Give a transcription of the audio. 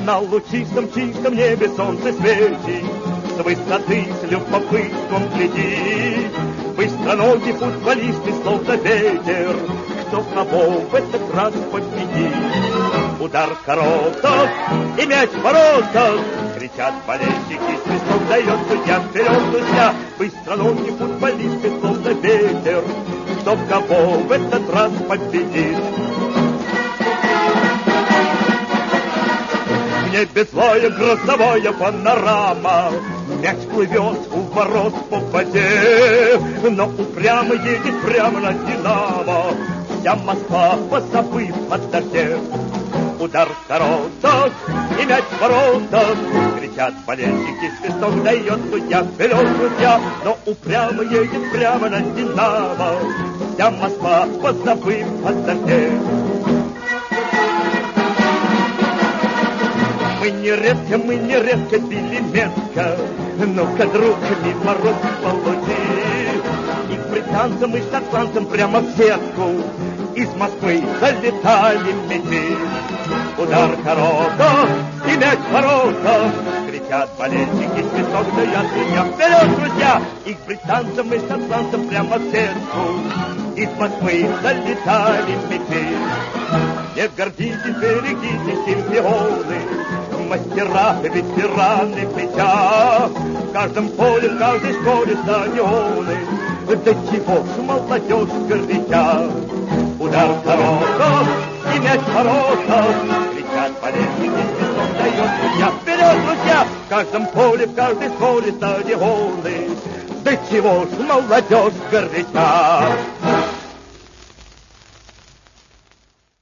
На лучистом чистом небе солнце светит, с высоты с любопытством глядит. Быстроногий футболисты, словно ветер, кто кого в этот раз победит. Удар короткий и мяч в воротах, кричат болельщики, свисток дает судья, вперед, друзья. Быстроногий футболисты, словно ветер, кто кого в этот раз победит. В небе злая грозовая панорама, мяч плывет у ворот по воде, но упрямо едет прямо на Динамо, вся Москва позабыв о дожде. Удар в воротах и мяч в воротах, кричат болельщики, свисток дает судья, вперед, друзья. Но упрямо едет прямо на Динамо, вся Москва позабыв о дожде. Мы нередко били метко, ну-ка, друг, мимо рот полуди. И к британцам, и шотландцам прямо в сетку из Москвы залетали мячи. Удар короткий и мяч в воротах, кричат болельщики, свисток дает судья, вперед, друзья. И к британцам, и шотландцам прямо в сетку из Москвы залетали мячи. Не гордитесь, берегитесь, чемпионы, мастера, ветераны мяча. В каждом поле, в каждой школе стадионы, до чего ж молодежь горяча. Удар короткий и мяч в воротах, кричат болельщики, свисток дает судья, вперед, друзья. В каждом поле, в каждой школе стадионы, до чего ж молодежь горяча.